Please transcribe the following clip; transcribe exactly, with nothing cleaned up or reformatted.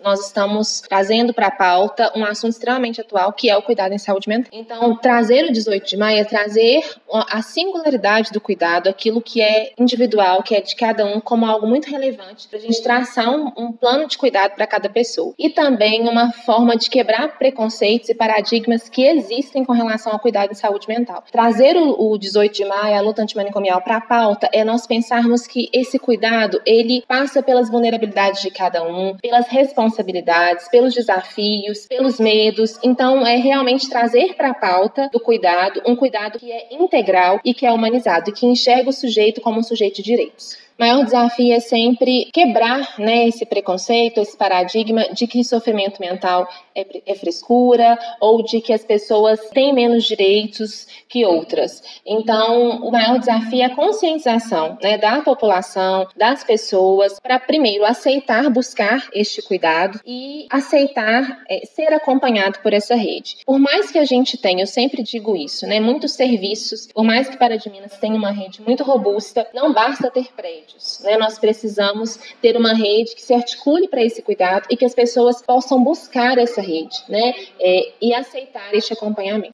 nós estamos trazendo para a pauta um assunto extremamente atual, que é o cuidado em saúde mental. Então, trazer o dezoito de maio é trazer a singularidade do cuidado, aquilo que é individual, que é de cada um, como algo muito relevante para a gente traçar um, um plano de cuidado para cada pessoa. E também uma forma de quebrar preconceitos e paradigmas que existem com relação ao cuidado em saúde mental. Trazer o, o dezoito de maio, a luta antimanicomial, para a pauta é nós pensarmos que esse cuidado, ele passa pelas vulnerabilidades de cada um, pelas responsabilidades, pelos desafios, pelos medos. Então, é realmente trazer para a pauta do cuidado, um cuidado que é integral e que é humanizado, e que enxerga o sujeito como um sujeito de direitos. O maior desafio é sempre quebrar, né, esse preconceito, esse paradigma de que sofrimento mental é, é frescura ou de que as pessoas têm menos direitos que outras. Então, o maior desafio é a conscientização, né, da população, das pessoas, para primeiro aceitar, buscar este cuidado e aceitar é, ser acompanhado por essa rede. Por mais que a gente tenha, eu sempre digo isso, né, muitos serviços, por mais que Pará de Minas tenha uma rede muito robusta, não basta ter prédio. Né? Nós precisamos ter uma rede que se articule para esse cuidado e que as pessoas possam buscar essa rede, né? É, e aceitar este acompanhamento.